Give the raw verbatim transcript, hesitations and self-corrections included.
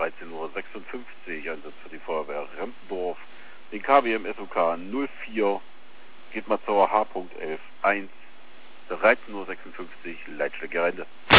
dreizehn Uhr sechsundfünfzig, Einsatz für die Feuerwehr Rempendorf. Den K W M S O K null vier, geht mal zur H. elf eins, dreizehn Uhr sechsundfünfzig, Leitstelle Gerende.